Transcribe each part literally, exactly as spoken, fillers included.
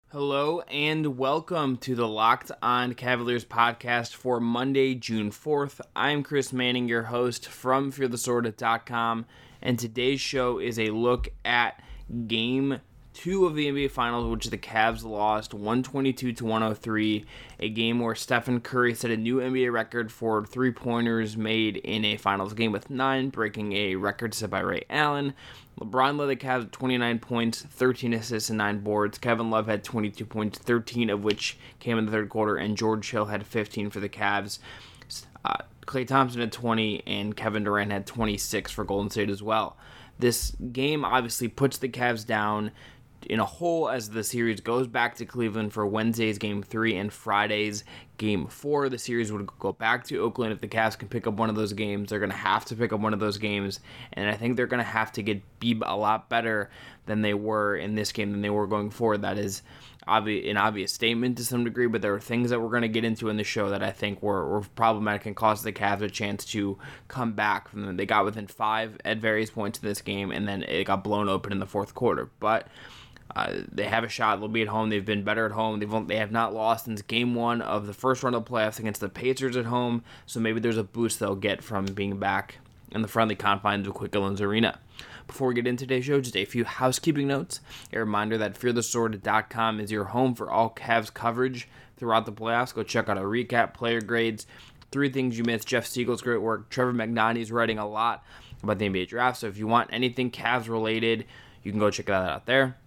Hello and welcome to the Locked On Cavaliers podcast for Monday, June fourth. I'm Chris Manning, your host from fear the sword dot com, and today's show is a look at Game two of the N B A Finals, which the Cavs lost one twenty-two to one oh three, a game where Stephen Curry set a new N B A record for three-pointers made in a Finals game with nine, breaking a record set by Ray Allen. LeBron led the Cavs with twenty-nine points, thirteen assists, and nine boards. Kevin Love had twenty-two points, thirteen of which came in the third quarter, and George Hill had fifteen for the Cavs. Uh, Klay Thompson had twenty, and Kevin Durant had twenty-six for Golden State as well. This game obviously puts the Cavs down in a hole as the series goes back to Cleveland for Wednesday's Game three and Friday's Game four. The series would go back to Oakland. If the Cavs can pick up one of those games, they're going to have to pick up one of those games, and I think they're going to have to get be a lot better than they were in this game than they were going forward. That is obvi- an obvious statement to some degree, but there are things that we're going to get into in the show that I think were, were problematic and cost the Cavs a chance to come back from them. They got within five at various points in this game, and then it got blown open in the fourth quarter, but Uh, they have a shot. They'll be at home. They've been better at home. They've they have not lost since game one of the first round of the playoffs against the Pacers at home. So maybe there's a boost they'll get from being back in the friendly confines of Quicken Loans Arena. Before we get into today's show, just a few housekeeping notes. A reminder that fear the sword dot com is your home for all Cavs coverage throughout the playoffs. Go check out our recap, player grades, three things you missed, Jeff Siegel's great work. Trevor Magnani's writing a lot about the N B A draft. So if you want anything Cavs related, you can go check that out there.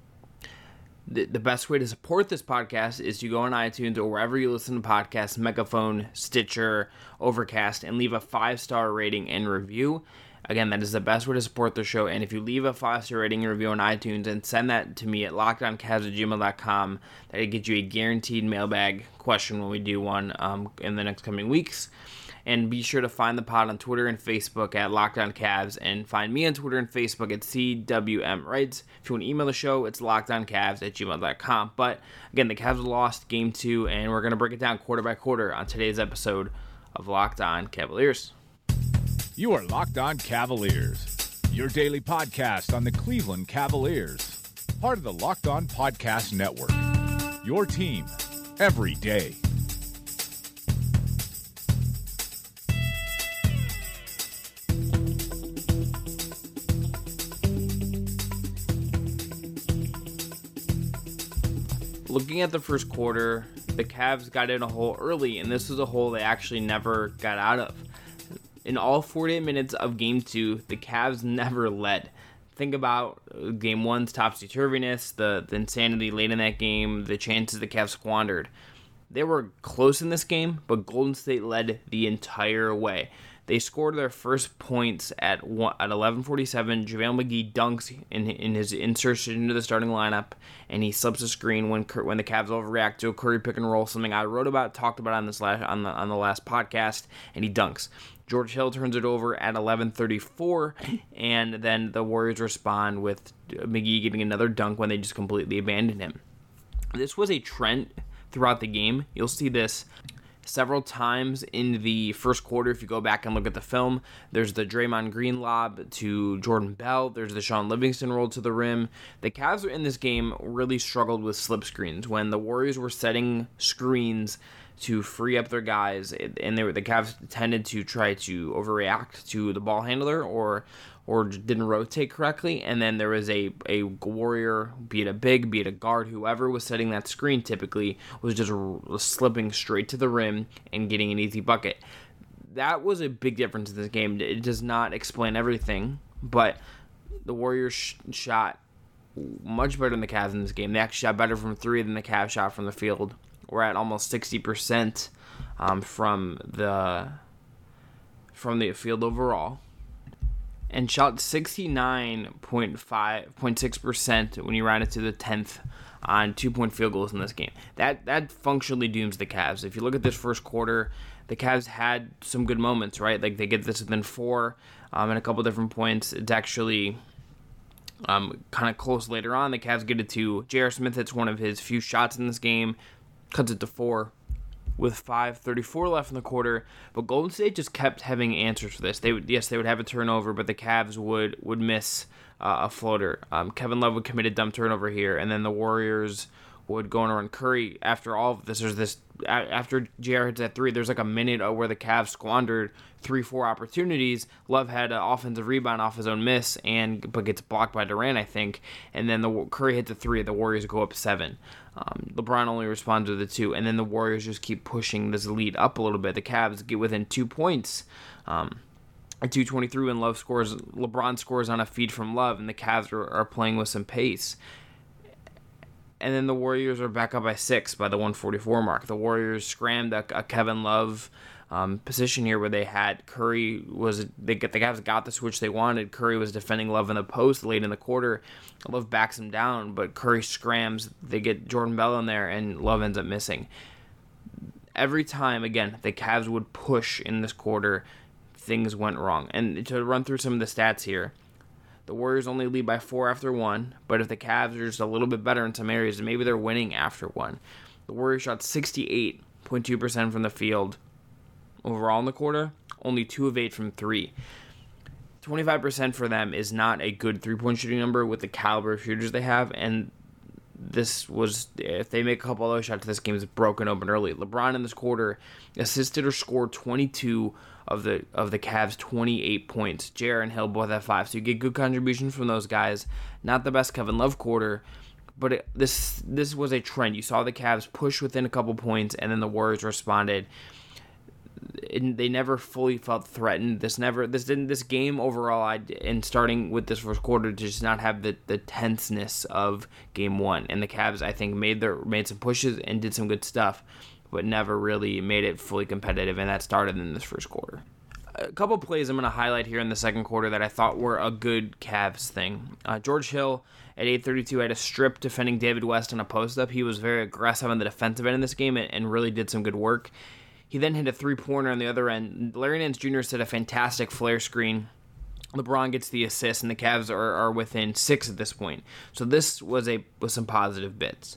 The, the best way to support this podcast is to go on iTunes or wherever you listen to podcasts, Megaphone, Stitcher, Overcast, and leave a five-star rating and review. Again, that is the best way to support the show, and if you leave a five-star rating and review on iTunes and send that to me at lockedoncavs at gmail dot com, that'll get you a guaranteed mailbag question when we do one um, in the next coming weeks. And be sure to find the pod on Twitter and Facebook at Locked On Cavs, and find me on Twitter and Facebook at C W M Writes. If you want to email the show, it's lockedoncavs at gmail dot com. But again, the Cavs lost game two, and we're going to break it down quarter by quarter on today's episode of Locked On Cavaliers. You are Locked On Cavaliers, your daily podcast on the Cleveland Cavaliers, part of the Locked On Podcast Network, your team every day. Looking at the first quarter, the Cavs got in a hole early, and this was a hole they actually never got out of. In all forty-eight minutes of Game two, the Cavs never led. Think about Game one's topsy-turviness, the, the insanity late in that game, the chances the Cavs squandered. They were close in this game, but Golden State led the entire way. They scored their first points at one, at eleven forty-seven. JaVale McGee dunks in in his insertion into the starting lineup, and he slips a screen when when the Cavs overreact to a Curry pick and roll, something I wrote about, talked about on this last on the on the last podcast, and he dunks. George Hill turns it over at eleven thirty-four, and then the Warriors respond with McGee getting another dunk when they just completely abandoned him. This was a trend throughout the game. You'll see this several times in the first quarter. If you go back and look at the film, there's the Draymond Green lob to Jordan Bell. There's the Sean Livingston roll to the rim. The Cavs in this game really struggled with slip screens. When the Warriors were setting screens to free up their guys, and they were, the Cavs tended to try to overreact to the ball handler or or didn't rotate correctly, and then there was a, a Warrior, be it a big, be it a guard, whoever was setting that screen typically was just r- slipping straight to the rim and getting an easy bucket. That was a big difference in this game. It does not explain everything, but the Warriors sh- shot much better than the Cavs in this game. They actually shot better from three than the Cavs shot from the field. We're at almost sixty percent um, from the from the field overall, and shot sixty-nine point six percent when you round it to the tenth on two-point field goals in this game. That that functionally dooms the Cavs. If you look at this first quarter, the Cavs had some good moments, right? Like they get this within four um, and a couple different points. It's actually um, kind of close later on. The Cavs get it to J R. Smith. Hits one of his few shots in this game, cuts it to four with five thirty-four left in the quarter. But Golden State just kept having answers for this. They would, yes, they would have a turnover, but the Cavs would would miss uh, a floater. Um, Kevin Love would commit a dumb turnover here, and then the Warriors would go on a run. Curry, after all of this, there's this, after J R hits that three, there's like a minute where the Cavs squandered three, four opportunities. Love had an offensive rebound off his own miss, and but gets blocked by Durant, I think. And then the Curry hits a three, the Warriors go up seven. Um, LeBron only responds with the two, and then the Warriors just keep pushing this lead up a little bit. The Cavs get within two points. Um, at two twenty-three, when Love scores, LeBron scores on a feed from Love, and the Cavs are, are playing with some pace. And then the Warriors are back up by six by the one forty-four mark. The Warriors scrammed a, a Kevin Love um, position here where they had Curry was they get the Cavs got the switch they wanted. Curry was defending Love in the post late in the quarter. Love backs him down, but Curry scrams. They get Jordan Bell in there, and Love ends up missing. Every time, again, the Cavs would push in this quarter, things went wrong. And to run through some of the stats here, the Warriors only lead by four after one, but if the Cavs are just a little bit better in some areas, maybe they're winning after one. The Warriors shot sixty-eight point two percent from the field overall in the quarter, only two of eight from three. twenty-five percent for them is not a good three-point shooting number with the caliber of shooters they have, and this was, if they make a couple of those shots, this game is broken open early. LeBron in this quarter assisted or scored twenty-two of the of the Cavs' twenty-eight points. J R and Hill both have five, so you get good contributions from those guys. Not the best Kevin Love quarter, but it, this this was a trend. You saw the Cavs push within a couple points, and then the Warriors responded. It, they never fully felt threatened. This never this didn't this game overall. I and starting with this first quarter to just not have the, the tenseness of game one. And the Cavs, I think, made their made some pushes and did some good stuff, but never really made it fully competitive, and that started in this first quarter. A couple plays I'm going to highlight here in the second quarter that I thought were a good Cavs thing. Uh, George Hill at eight thirty-two had a strip defending David West on a post-up. He was very aggressive on the defensive end in this game and, and really did some good work. He then hit a three-pointer on the other end. Larry Nance Junior set a fantastic flare screen. LeBron gets the assist, and the Cavs are, are within six at this point. So this was a was some positive bits.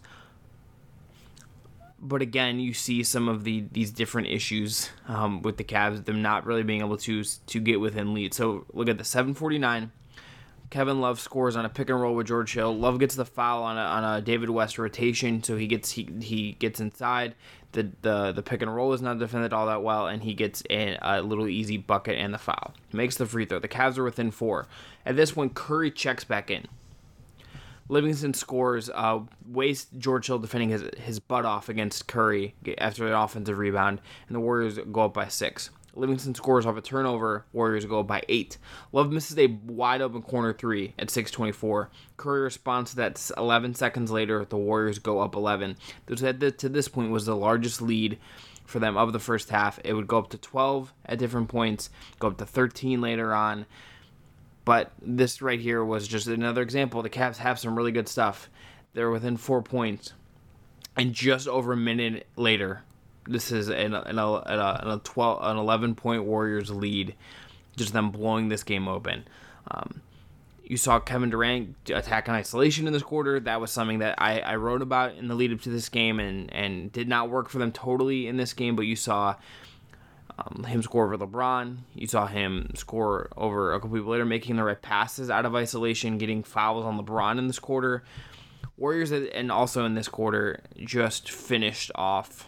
But again, you see some of the these different issues um, with the Cavs, them not really being able to to get within lead. So look at the seven forty-nine. Kevin Love scores on a pick and roll with George Hill. Love gets the foul on a, on a David West rotation, so he gets he he gets inside. The, the the pick and roll is not defended all that well, and he gets a, a little easy bucket and the foul. He makes the free throw. The Cavs are within four. At this point, Curry checks back in. Livingston scores, uh, wastes George Hill defending his his butt off against Curry after an offensive rebound, and the Warriors go up by six. Livingston scores off a turnover. Warriors go up by eight. Love misses a wide open corner three at six twenty-four. Curry responds to that eleven seconds later. The Warriors go up eleven. This, to this point, was the largest lead for them of the first half. It would go up to twelve at different points, go up to thirteen later on. But this right here was just another example. The Cavs have some really good stuff. They're within four points. And just over a minute later, this is an, an, an, a twelve, an eleven-point Warriors lead, just them blowing this game open. Um, you saw Kevin Durant attack in isolation in this quarter. That was something that I, I wrote about in the lead-up to this game and, and did not work for them totally in this game, but you saw um, him score over LeBron. You saw him score over a couple people later, making the right passes out of isolation, getting fouls on LeBron in this quarter. Warriors, and also in this quarter, just finished off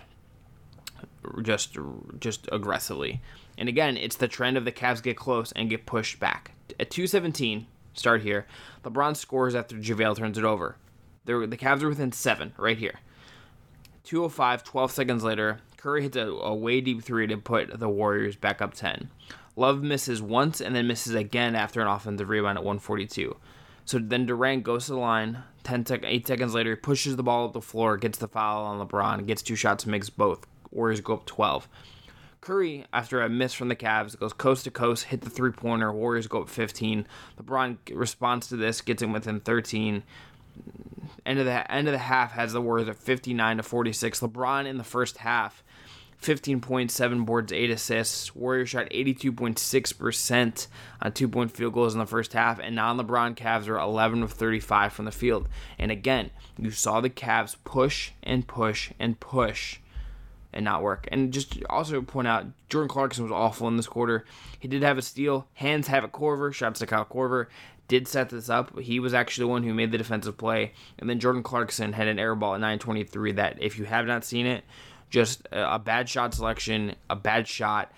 just just aggressively. And again, it's the trend of the Cavs get close and get pushed back. At two seventeen, start here, LeBron scores after JaVale turns it over. They're, the Cavs are within seven right here. two oh five, twelve seconds later, Curry hits a, a way deep three to put the Warriors back up ten. Love misses once and then misses again after an offensive rebound at one forty-two. So then Durant goes to the line. ten sec- eight seconds later, he pushes the ball up the floor, gets the foul on LeBron, gets two shots, makes both. Warriors go up twelve. Curry, after a miss from the Cavs, goes coast to coast, hit the three-pointer. Warriors go up fifteen. LeBron responds to this, gets him within thirteen. End of the end of the half has the Warriors at fifty-nine to forty-six. LeBron in the first half, fifteen points, seven boards, eight assists. Warriors shot eighty-two point six percent on two-point field goals in the first half, and non-LeBron Cavs are eleven of thirty-five from the field. And again, you saw the Cavs push and push and push and not work. And just also point out, Jordan Clarkson was awful in this quarter. He did have a steal. Hands have it Korver. Shouts to Kyle Korver. did set this up. He was actually the one who made the defensive play. And then Jordan Clarkson had an air ball at nine twenty-three that, if you have not seen it, just a bad shot selection, a bad shot.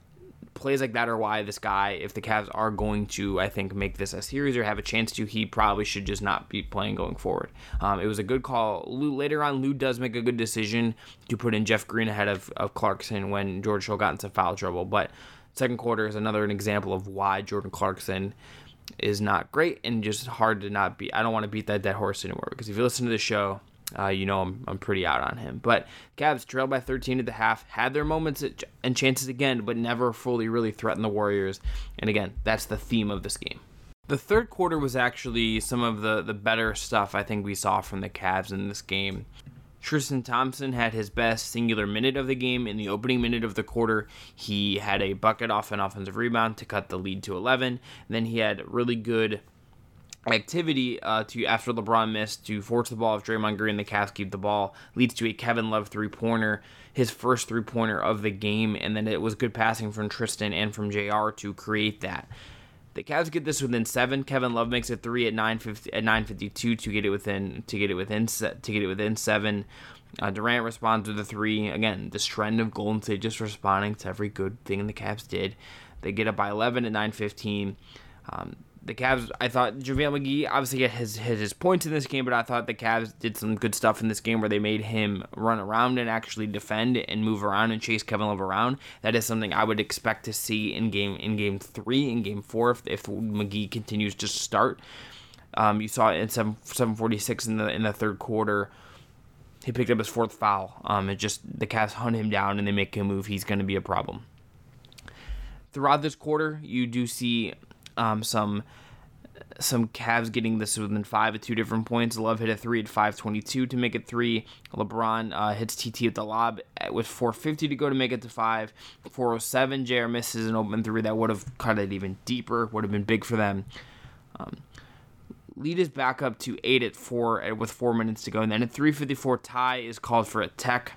Plays like that are why this guy, if the Cavs are going to, I think, make this a series or have a chance to, he probably should just not be playing going forward. Um, it was a good call. Lou, later on, Lou does make a good decision to put in Jeff Green ahead of, of Clarkson when George Hill got into foul trouble. But second quarter is another an example of why Jordan Clarkson is not great and just hard to not beat. I don't want to beat that dead horse anymore, because if you listen to the show, Uh, you know I'm I'm pretty out on him. But Cavs trailed by thirteen at the half, had their moments and chances again, but never fully really threatened the Warriors. And again, that's the theme of this game. The third quarter was actually some of the, the better stuff I think we saw from the Cavs in this game. Tristan Thompson had his best singular minute of the game. In the opening minute of the quarter, he had a bucket off an offensive rebound to cut the lead to eleven. And then he had really good activity uh, to after LeBron missed to force the ball of Draymond Green. The Cavs keep the ball, leads to a Kevin Love three-pointer, his first three-pointer of the game, and then it was good passing from Tristan and from J R to create that. The Cavs get this within seven. Kevin Love makes a three at nine fifty at nine fifty-two to get it within to get it within to get it within seven. Uh, Durant responds with a three. Again, this trend of Golden State just responding to every good thing the Cavs did. They get up by eleven at nine fifteen. Um, The Cavs, I thought JaVale McGee obviously had his, his, his points in this game, but I thought the Cavs did some good stuff in this game where they made him run around and actually defend and move around and chase Kevin Love around. That is something I would expect to see in game in game three, in game four, if, if McGee continues to start. Um, you saw it in seven forty-six in the in the third quarter. He picked up his fourth foul. Um, it just the Cavs hunt him down and they make him move. He's going to be a problem. Throughout this quarter, you do see Um, some some Cavs getting this within five at two different points. Love hit a three at five twenty-two to make it three. LeBron uh, hits T T at the lob with four fifty to go to make it to five. four oh seven, J R misses an open three that would have cut it even deeper, would have been big for them. Um, lead is back up to eight at four with four minutes to go. And then at three fifty-four, Ty is called for a tech.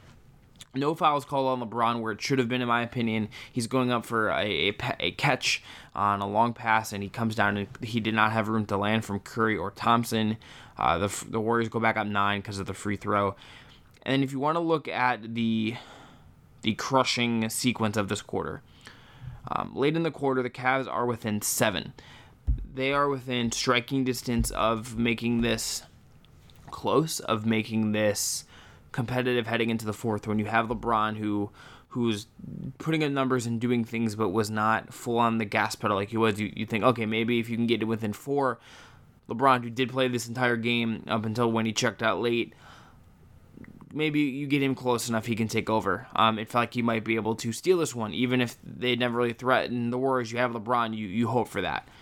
No fouls called on LeBron where it should have been, in my opinion. He's going up for a, a, a catch on a long pass, and he comes down, and he did not have room to land from Curry or Thompson. Uh, the the Warriors go back up nine because of the free throw. And if you want to look at the the crushing sequence of this quarter, um, late in the quarter, the Cavs are within seven. They are within striking distance of making this close, of making this competitive heading into the fourth, when you have LeBron who who's putting in numbers and doing things but was not full on the gas pedal like he was. You, you think, okay, maybe if you can get it within four, LeBron, who did play this entire game up until when he checked out late, maybe you get him close enough he can take over. Um, it felt like he might be able to steal this one, even if they never really threatened the Warriors. You have LeBron, you, you hope for that.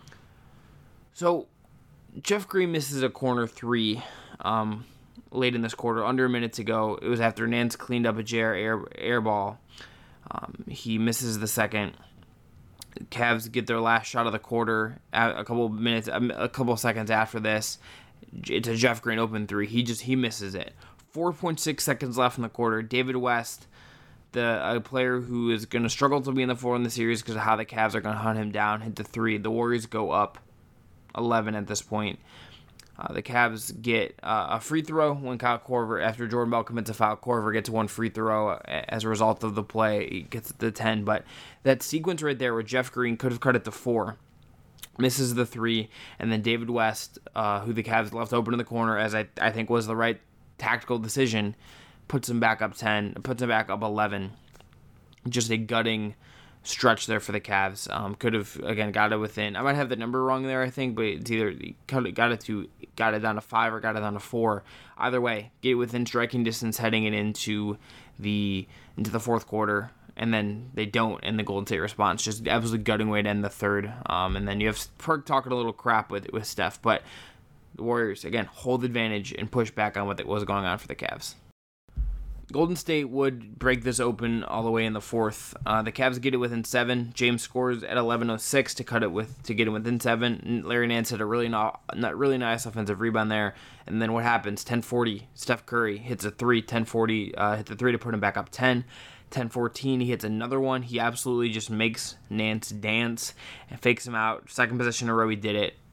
So Jeff Green misses a corner three um, late in this quarter, under a minute to go. It was after Nance cleaned up a J R air, air ball. Um, he misses the second. Cavs get their last shot of the quarter a couple minutes, a couple seconds after this. It's a Jeff Green open three. He just he misses it. four point six seconds left in the quarter. David West, the a player who is going to struggle to be in the four in the series because of how the Cavs are going to hunt him down, hit the three. The Warriors go up eleven at this point. Uh, the Cavs get uh, a free throw when Kyle Korver, after Jordan Bell commits a foul, Korver gets one free throw as a result of the play. He gets the ten, but that sequence right there where Jeff Green could have cut it to four, misses the three, and then David West, uh, who the Cavs left open in the corner, as I, I think was the right tactical decision, puts him back up ten, puts him back up eleven. Just a gutting stretch there for the Cavs. Um, could have, again, got it within, I might have the number wrong there, I think, but it's either got it to got it down to five or got it down to four. Either way, get it within striking distance heading it into the into the fourth quarter, and then they don't, and the Golden State response just absolutely gutting way to end the third. Um, and then you have Perk talking a little crap with with Steph, but the Warriors, again, hold advantage and push back on what was going on for the Cavs. Golden State would break this open all the way in the fourth. Uh, the Cavs get it within seven. James scores at eleven oh six to cut it with to get it within seven. Larry Nance had a really not, not really nice offensive rebound there. And then what happens? ten forty, Steph Curry hits a three. ten forty uh, hit the three to put him back up ten. ten fourteen, he hits another one. He absolutely just makes Nance dance and fakes him out. Second possession in a row, he did it.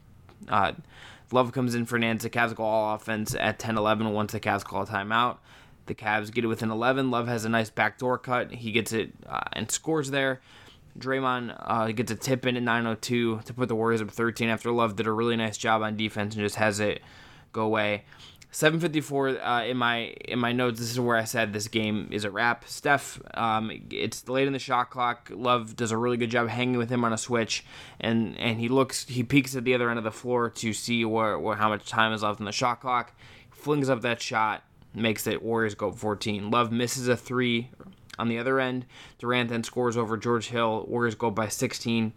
Uh, Love comes in for Nance. The Cavs go all offense at ten eleven once the Cavs call a timeout. The Cavs get it within eleven. Love has a nice backdoor cut. He gets it uh, and scores there. Draymond uh, gets a tip in at nine oh two to put the Warriors up thirteen after Love did a really nice job on defense and just has it go away. seven fifty-four uh, in my in my notes, this is where I said this game is a wrap. Steph, um, it's late in the shot clock. Love does a really good job hanging with him on a switch, and, and he looks he peeks at the other end of the floor to see where, where how much time is left in the shot clock. Flings up that shot, makes it Warriors go fourteen. Love misses a three on the other end. Durant then scores over George Hill. Warriors go by sixteen.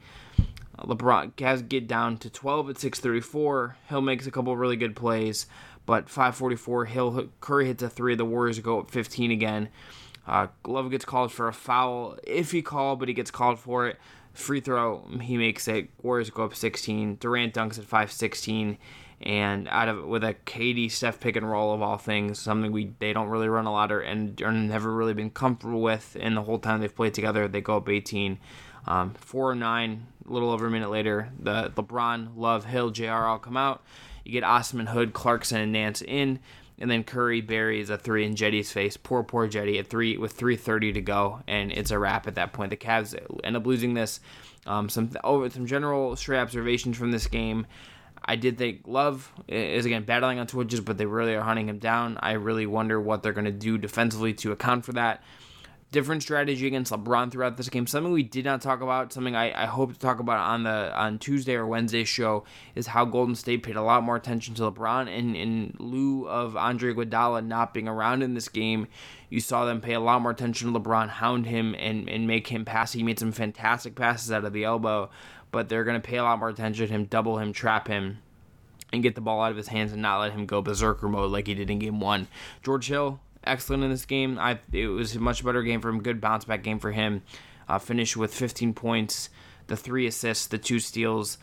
LeBron Cavs get down to twelve at six thirty-four. Hill makes a couple of really good plays, but five forty-four, Hill Curry hits a three. The Warriors go up fifteen again. Uh, Love gets called for a foul, iffy call, but he gets called for it. Free throw, he makes it. Warriors go up sixteen. Durant dunks at five sixteen, and out of with a K D Steph pick and roll of all things, something we they don't really run a lot or and are never really been comfortable with. And the whole time they've played together, they go up eighteen. Um, four oh nine, a little over a minute later, the LeBron, Love, Hill, J R all come out. You get Osman, Hood, Clarkson, and Nance in, and then Curry buries a three in Jetty's face. Poor, poor Jetty at three with three thirty to go, and it's a wrap at that point. The Cavs end up losing this. Um, some over some general straight observations from this game. I did think Love is again battling on twitches, but they really are hunting him down. I really wonder what they're going to do defensively to account for that. Different strategy against LeBron throughout this game. Something we did not talk about, something I, I hope to talk about on the on Tuesday or Wednesday's show, is how Golden State paid a lot more attention to LeBron. And in lieu of Andre Iguodala not being around in this game, you saw them pay a lot more attention to LeBron, hound him, and, and make him pass. He made some fantastic passes out of the elbow, but they're going to pay a lot more attention to him, double him, trap him, and get the ball out of his hands and not let him go berserker mode like he did in game one. George Hill, excellent in this game. I it was a much better game for him. Good bounce back game for him. Uh, finished with fifteen points, the three assists, the two steals,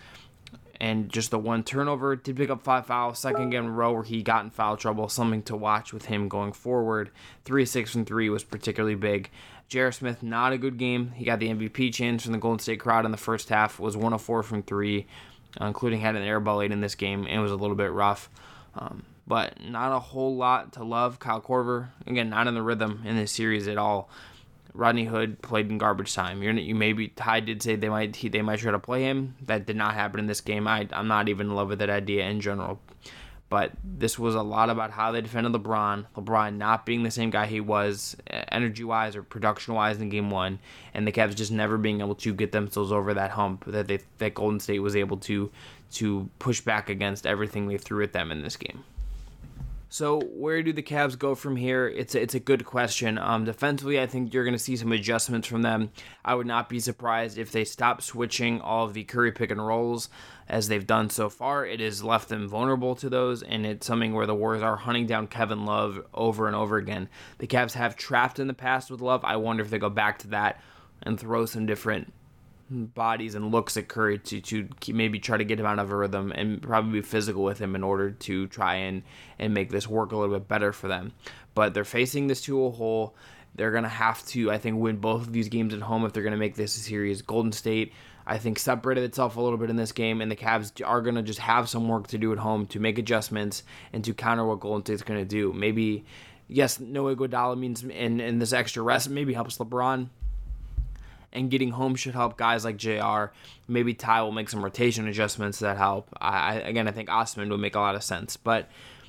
and just the one turnover. Did pick up five fouls, second game in a row where he got in foul trouble. Something to watch with him going forward. Three six from three was particularly big. J R. Smith, not a good game. He got the M V P chance from the Golden State crowd in the first half. Was one of four from three, uh, including had an air ball late in this game, and it was a little bit rough. Um, But not a whole lot to love. Kyle Korver, again, not in the rhythm in this series at all. Rodney Hood played in garbage time. You're, you maybe Ty did say they might he, they might try to play him. That did not happen in this game. I, I'm not even in love with that idea in general. But this was a lot about how they defended LeBron. LeBron not being the same guy he was energy-wise or production-wise in game one. And the Cavs just never being able to get themselves over that hump that they that Golden State was able to to push back against everything they threw at them in this game. So where do the Cavs go from here? It's a, it's a good question. Um, defensively, I think you're going to see some adjustments from them. I would not be surprised if they stop switching all of the Curry pick and rolls as they've done so far. It has left them vulnerable to those, and it's something where the Warriors are hunting down Kevin Love over and over again. The Cavs have trapped in the past with Love. I wonder if they go back to that and throw some different bodies and looks at Curry to to maybe try to get him out of a rhythm and probably be physical with him in order to try and, and make this work a little bit better for them. But they're facing this to a hole. They're going to have to, I think, win both of these games at home if they're going to make this a series. Golden State, I think, separated itself a little bit in this game, and the Cavs are going to just have some work to do at home to make adjustments and to counter what Golden State's going to do. Maybe, yes, no Iguodala means, and, and this extra rest maybe helps LeBron. And getting home should help guys like J R. Maybe Ty will make some rotation adjustments that help. I, again, I think Osman would make a lot of sense. But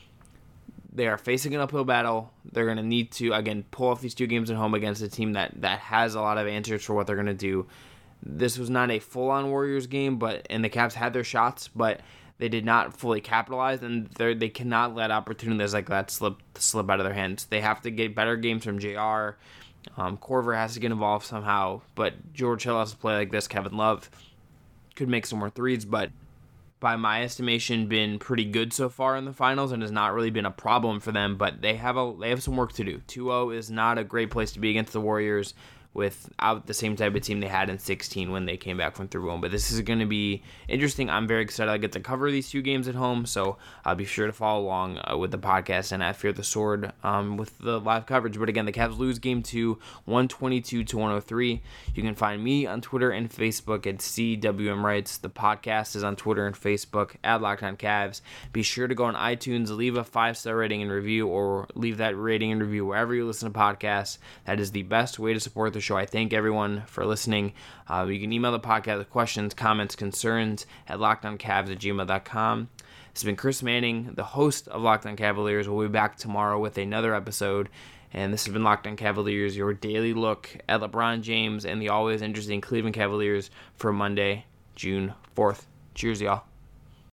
they are facing an uphill battle. They're going to need to, again, pull off these two games at home against a team that, that has a lot of answers for what they're going to do. This was not a full-on Warriors game, but and the Cavs had their shots, but they did not fully capitalize, and they cannot let opportunities like that slip slip out of their hands. They have to get better games from J R. Um, Korver has to get involved somehow, but George Hill has to play like this. Kevin Love could make some more threes, but by my estimation, been pretty good so far in the finals and has not really been a problem for them, but they have a they have some work to do. two oh is not a great place to be against the Warriors without the same type of team they had in sixteen when they came back from three one. But this is going to be interesting. I'm very excited I get to cover these two games at home, so I'll be sure to follow along uh, with the podcast and at Fear the Sword um, with the live coverage. But again, the Cavs lose game two, one twenty-two to one oh three. You can find me on Twitter and Facebook at C W M Rights. The podcast is on Twitter and Facebook at Locked On Cavs. Be sure to go on iTunes, leave a five-star rating and review, or leave that rating and review wherever you listen to podcasts. That is the best way to support the show. I thank everyone for listening. Uh, you can email the podcast with questions, comments, concerns at lockedoncavs at gmail dot com. This has been Chris Manning, the host of Locked On Cavaliers. We'll be back tomorrow with another episode. And this has been Locked On Cavaliers, your daily look at LeBron James and the always interesting Cleveland Cavaliers for Monday, June fourth. Cheers, y'all.